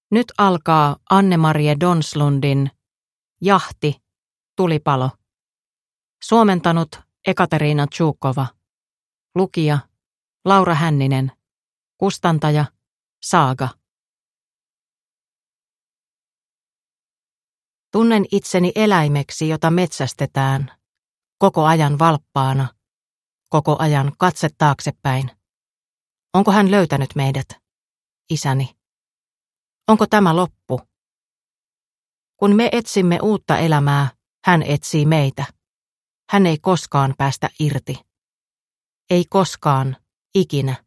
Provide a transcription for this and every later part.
Nyt alkaa Anne-Marie Donslundin Jahti, tulipalo. Suomentanut Ekaterina Tšukova. Lukija Laura Hänninen. Kustantaja Saaga. Tunnen itseni eläimeksi, jota metsästetään, koko ajan valppaana, koko ajan katse taaksepäin. Onko hän löytänyt meidät, isäni? Onko tämä loppu? Kun me etsimme uutta elämää, hän etsii meitä. Hän ei koskaan päästä irti. Ei koskaan, ikinä.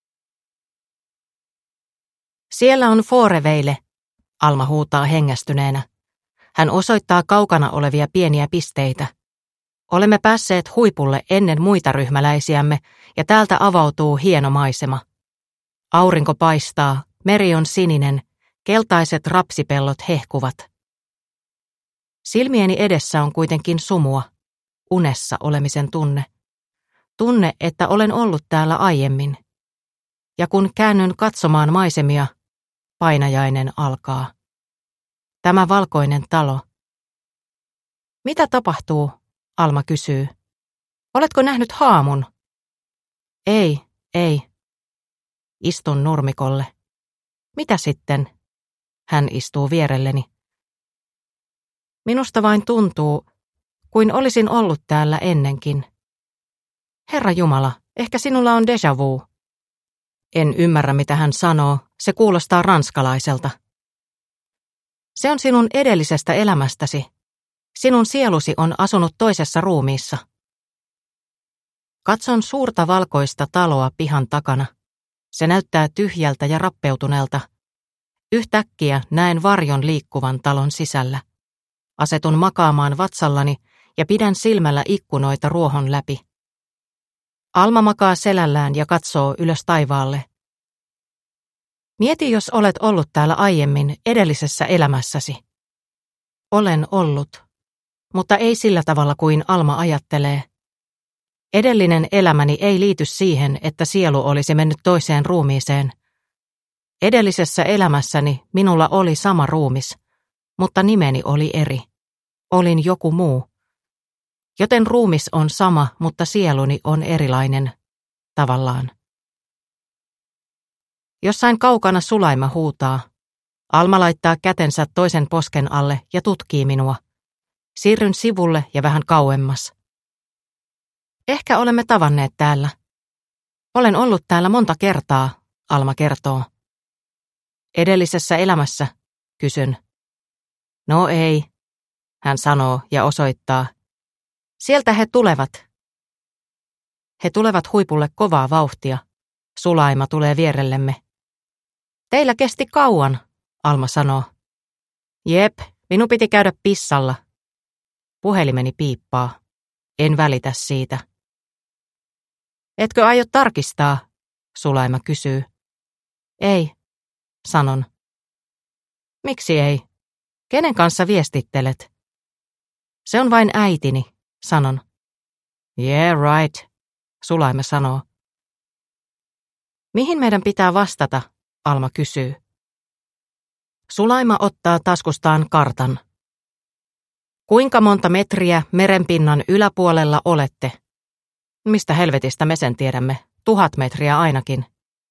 Siellä on Fooreveille, Alma huutaa hengästyneenä. Hän osoittaa kaukana olevia pieniä pisteitä. Olemme päässeet huipulle ennen muita ryhmäläisiämme ja täältä avautuu hieno maisema. Aurinko paistaa, meri on sininen, keltaiset rapsipellot hehkuvat. Silmieni edessä on kuitenkin sumua, unessa olemisen tunne. Tunne, että olen ollut täällä aiemmin. Ja kun käännyn katsomaan maisemia, painajainen alkaa. Tämä valkoinen talo. Mitä tapahtuu? Alma kysyy. Oletko nähnyt haamun? Ei. Istun nurmikolle. Mitä sitten? Hän istuu vierelleni. Minusta vain tuntuu, kuin olisin ollut täällä ennenkin. Herra Jumala, ehkä sinulla on déjà vu. En ymmärrä, mitä hän sanoo. Se kuulostaa ranskalaiselta. Se on sinun edellisestä elämästäsi. Sinun sielusi on asunut toisessa ruumiissa. Katson suurta valkoista taloa pihan takana. Se näyttää tyhjältä ja rappeutuneelta. Yhtäkkiä näen varjon liikkuvan talon sisällä. Asetun makaamaan vatsallani ja pidän silmällä ikkunoita ruohon läpi. Alma makaa selällään ja katsoo ylös taivaalle. Mieti, jos olet ollut täällä aiemmin edellisessä elämässäsi. Olen ollut, mutta ei sillä tavalla kuin Alma ajattelee. Edellinen elämäni ei liity siihen, että sielu olisi mennyt toiseen ruumiiseen. Edellisessä elämässäni minulla oli sama ruumis, mutta nimeni oli eri. Olin joku muu. Joten ruumis on sama, mutta sieluni on erilainen, tavallaan. Jossain kaukana sulaima huutaa. Alma laittaa kätensä toisen posken alle ja tutkii minua. Siirryn sivulle ja vähän kauemmas. Ehkä olemme tavanneet täällä. Olen ollut täällä monta kertaa, Alma kertoo. Edellisessä elämässä, kysyn. No ei, hän sanoo ja osoittaa. Sieltä he tulevat. He tulevat huipulle kovaa vauhtia. Sulaima tulee vierellemme. Teillä kesti kauan, Alma sanoo. Jep, minun piti käydä pissalla. Puhelimeni piippaa. En välitä siitä. Etkö aio tarkistaa? Sulaima kysyy. Ei, sanon. Miksi ei? Kenen kanssa viestittelet? Se on vain äitini, sanon. Yeah, right, Sulaima sanoo. Mihin meidän pitää vastata? Alma kysyy. Sulaima ottaa taskustaan kartan. Kuinka monta metriä merenpinnan yläpuolella olette? Mistä helvetistä me sen tiedämme? 1000 metriä ainakin.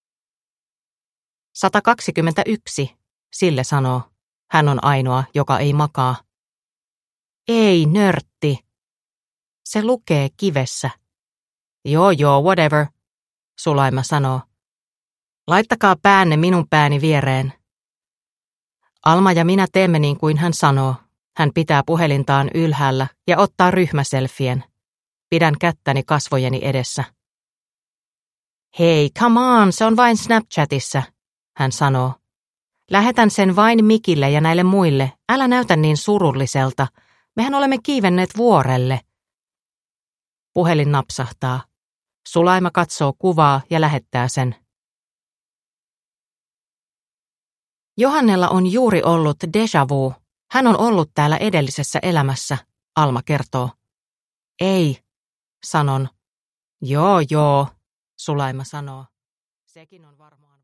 121, Sille sanoo. Hän on ainoa, joka ei makaa. Ei, nörtti. Se lukee kivessä. Joo, whatever, Sulaima sanoo. Laittakaa päänne minun pääni viereen. Alma ja minä teemme niin kuin hän sanoo. Hän pitää puhelintaan ylhäällä ja ottaa ryhmäselfien. Pidän kättäni kasvojeni edessä. Hei, come on, se on vain Snapchatissa, hän sanoo. Lähetän sen vain Mikille ja näille muille. Älä näytä niin surulliselta. Mehän olemme kiivenneet vuorelle. Puhelin napsahtaa. Sulaima katsoo kuvaa ja lähettää sen. Johannella on juuri ollut déjà vu. Hän on ollut täällä edellisessä elämässä, Alma kertoo. Ei, sanon. Joo, Sulaima sanoo. Sekin on varmaan.